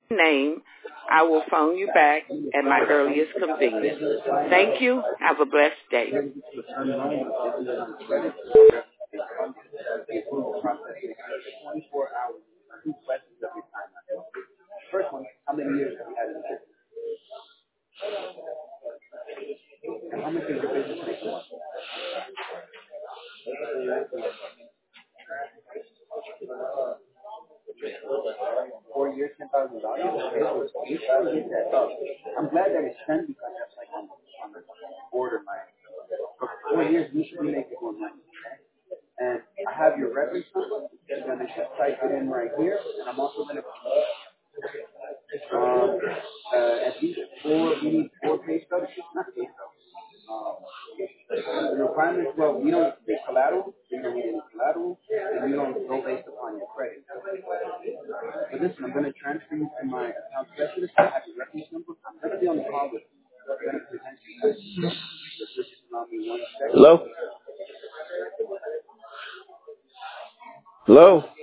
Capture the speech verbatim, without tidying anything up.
name, I will phone you back at my earliest convenience. Thank you. Have a blessed day. Hello? Hello?